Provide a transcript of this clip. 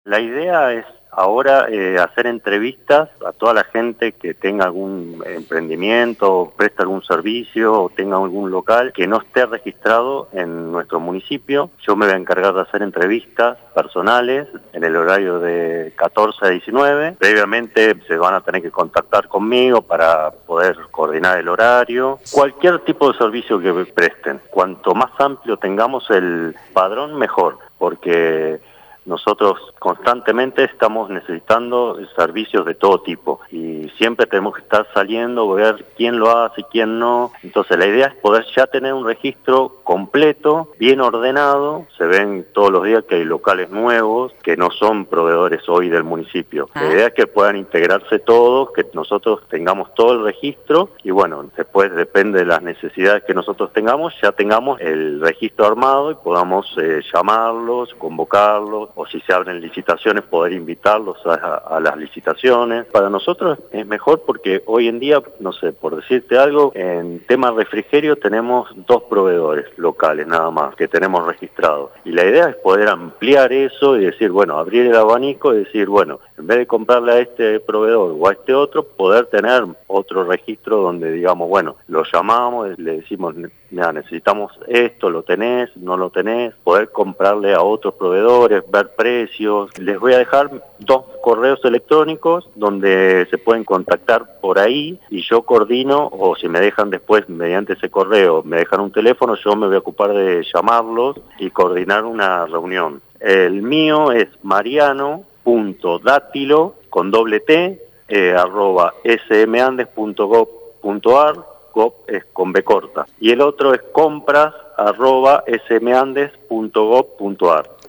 La idea es ahora hacer entrevistas a toda la gente que tenga algún emprendimiento, preste algún servicio o tenga algún local que no esté registrado en nuestro municipio. Yo me voy a encargar de hacer entrevistas personales en el horario de 14 a 19. Previamente se van a tener que contactar conmigo para poder coordinar el horario. Cualquier tipo de servicio que presten, cuanto más amplio tengamos el padrón, mejor, porque nosotros constantemente estamos necesitando servicios de todo tipo y siempre tenemos que estar saliendo, ver quién lo hace y quién no. Entonces la idea es poder ya tener un registro completo, bien ordenado. Se ven todos los días que hay locales nuevos que no son proveedores hoy del municipio. La idea es que puedan integrarse todos, que nosotros tengamos todo el registro y bueno, después depende de las necesidades que nosotros tengamos, ya tengamos el registro armado y podamos llamarlos, convocarlos, o si se abren licitaciones poder invitarlos a las licitaciones. Para nosotros es mejor porque hoy en día, no sé, por decirte algo, en tema refrigerio tenemos 2 proveedores locales nada más que tenemos registrados. Y la idea es poder ampliar eso y decir, bueno, abrir el abanico y decir, bueno, en vez de comprarle a este proveedor o a este otro, poder tener otro registro donde digamos, bueno, lo llamamos, le decimos, mira, necesitamos esto, lo tenés, no lo tenés, poder comprarle a otros proveedores, ver precios. Les voy a dejar 2 correos electrónicos donde se pueden contactar por ahí y yo coordino, o si me dejan después mediante ese correo, me dejan un teléfono, yo me voy a ocupar de llamarlos y coordinar una reunión. El mío es mariano.datilo con @smandes.gov.ar, gov es con B corta, y el otro es compras@smandes.gov.ar.